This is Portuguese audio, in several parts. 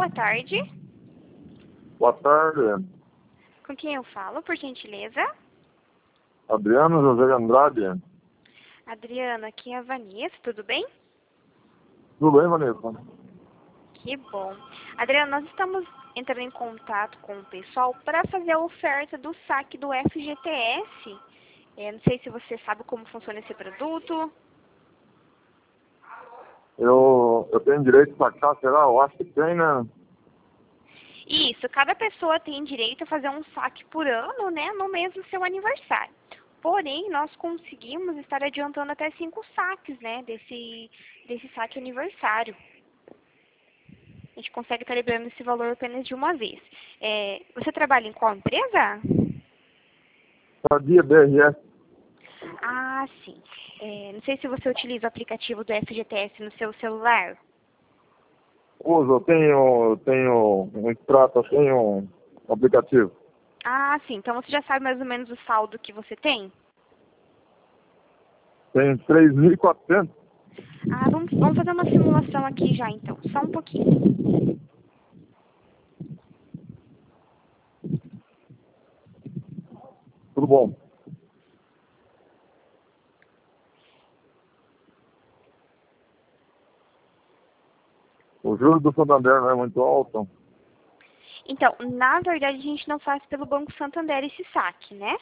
boa tarde. Boa tarde. Com quem eu falo, por gentileza? Adriano José de Andrade. Adriana, aqui é a Vanessa, tudo bem? Tudo bem, Vanessa? Que bom. Adriana, nós estamos entrando em contato com o pessoal para fazer a oferta do saque do FGTS. Não sei se você sabe como funciona esse produto. Eu tenho direito a sacar, será? Eu acho que tem, né? Isso, cada pessoa tem direito a fazer um saque por ano, né, no mês do seu aniversário. Porém, nós conseguimos estar adiantando até 5 saques, né, desse saque aniversário. A gente consegue estar liberando esse valor apenas de uma vez. Você trabalha em qual empresa? Sabia BRS. Ah, sim. Não sei se você utiliza o aplicativo do FGTS no seu celular. Uso, eu tenho um extrato, eu tenho um aplicativo. Ah, sim. Então você já sabe mais ou menos o saldo que você tem? Tem 3.400. Ah, vamos fazer uma simulação aqui já, então. Só um pouquinho. Tudo bom. O juros do Santander não é muito alto. Então, na verdade, a gente não faz pelo Banco Santander esse saque, né?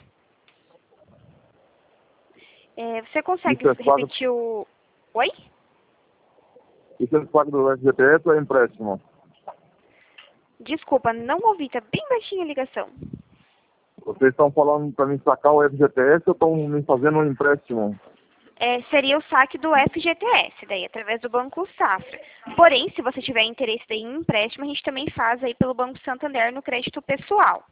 Você consegue Isso é pago, repetir o... Oi? isso é pago do FGTS ou é empréstimo? Desculpa, não ouvi. Tá bem baixinha a ligação. Vocês estão falando para mim sacar o FGTS ou estão me fazendo um empréstimo? Seria o saque do FGTS, daí, através do Banco Safra. Porém, se você tiver interesse daí em empréstimo, a gente também faz aí pelo Banco Santander no crédito pessoal.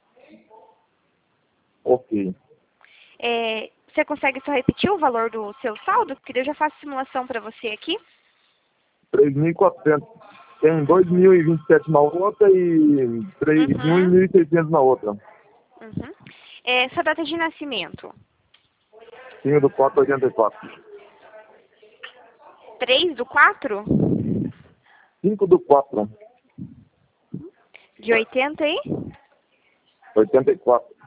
Ok. Você consegue só repetir o valor do seu saldo? Porque eu já faço simulação para você aqui. 3.400. Tem 2.027 na outra e Uhum. 1.600 na outra. Uhum. Sua data de nascimento? 5 do 484. 3/4? 5 do 4. De 80 aí? 84.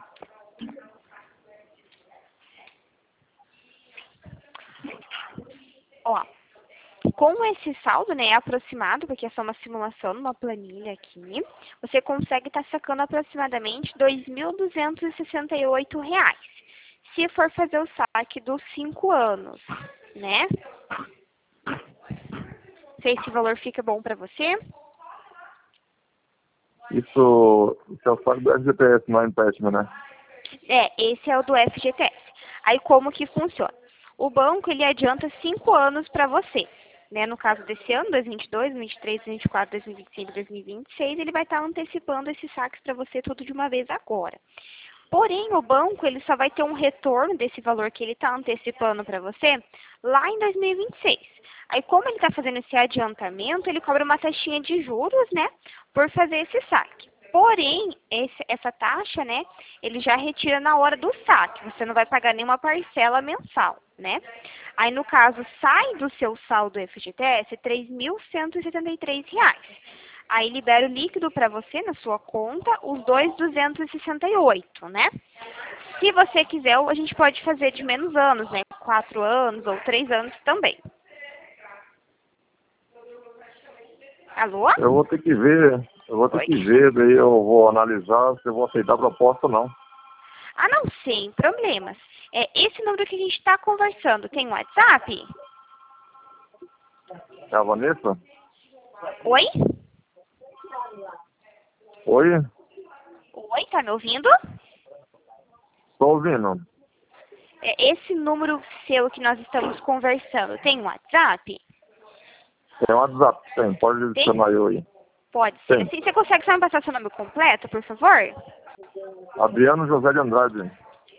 Ó, com esse saldo, né, aproximado, porque é só uma simulação numa planilha aqui, você consegue estar sacando aproximadamente R$ 2.268, se for fazer o saque dos 5 anos, né? Não sei se esse valor fica bom para você. Isso é o saco do FGTS, não é empréstimo, né? Esse é o do FGTS. Aí como que funciona? O banco, ele adianta 5 anos para você. Né? No caso desse ano, 2022, 2023, 2024, 2025, 2026, ele vai estar antecipando esses saques para você tudo de uma vez agora. Porém, o banco, ele só vai ter um retorno desse valor que ele está antecipando para você lá em 2026. Aí, como ele está fazendo esse adiantamento, ele cobra uma taxinha de juros, né, por fazer esse saque. Porém, essa taxa, né, ele já retira na hora do saque. Você não vai pagar nenhuma parcela mensal, né? Aí, no caso, sai do seu saldo FGTS R$ 3.173. Aí libera o líquido para você na sua conta, os 2.268, né? Se você quiser, a gente pode fazer de menos anos, né? 4 anos ou 3 anos também. Alô? Eu vou ter que ver, Oi? daí eu vou analisar se eu vou aceitar a proposta ou não. Ah, não, sem problemas. Esse número que a gente está conversando, tem um WhatsApp? É a Vanessa? Oi? Oi? Oi, tá me ouvindo? Estou ouvindo. Esse número seu que nós estamos conversando, tem um WhatsApp? Tem um WhatsApp, tem. Pode Tem? adicionar eu aí. Pode ser. Tem. Assim, você consegue só me passar seu nome completo, por favor? Adriano José de Andrade.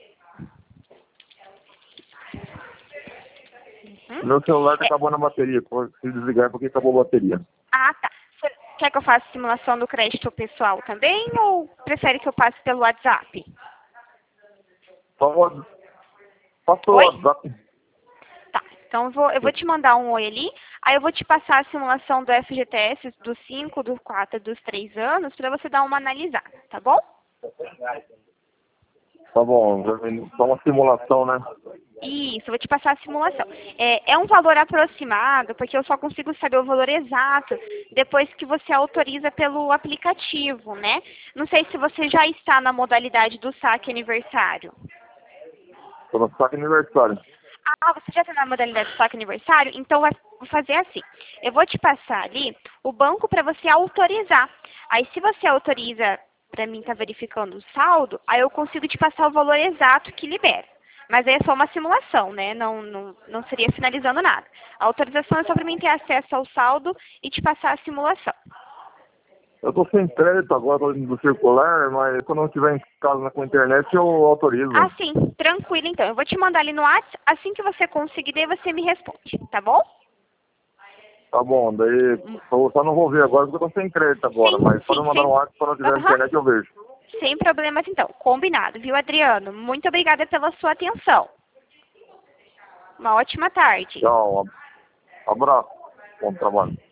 Meu celular tá acabando a bateria. Se desligar é porque acabou a bateria. Ah, tá. Você quer que eu faça simulação do crédito pessoal também ou prefere que eu passe pelo WhatsApp? Só passa pelo Oi? WhatsApp. Tá. Então, eu vou te mandar um oi ali, aí eu vou te passar a simulação do FGTS dos 5, dos 4 e dos 3 anos para você dar uma analisada, tá bom? Tá bom, só uma simulação, né? Isso, eu vou te passar a simulação. É um valor aproximado, porque eu só consigo saber o valor exato depois que você autoriza pelo aplicativo, né? Não sei se você já está na modalidade do saque aniversário. Tô no saque aniversário. Ah, você já está na modalidade do saque aniversário? Então, vou fazer assim. Eu vou te passar ali o banco para você autorizar. Aí, se você autoriza para mim estar verificando o saldo, aí eu consigo te passar o valor exato que libera. Mas aí é só uma simulação, né? Não seria finalizando nada. A autorização é só para mim ter acesso ao saldo e te passar a simulação. Eu tô sem crédito agora, tô indo do circular, mas quando eu estiver em casa com a internet eu autorizo. Ah, sim. Tranquilo, então. Eu vou te mandar ali no WhatsApp. Assim que você conseguir, daí você me responde, tá bom? Tá bom, daí eu só não vou ver agora porque eu tô sem crédito agora, Sim, mas sim, pode mandar sim. no WhatsApp quando eu tiver na Aham. internet eu vejo. Sem problemas, então. Combinado, viu, Adriano? Muito obrigada pela sua atenção. Uma ótima tarde. Tchau, abraço, bom trabalho.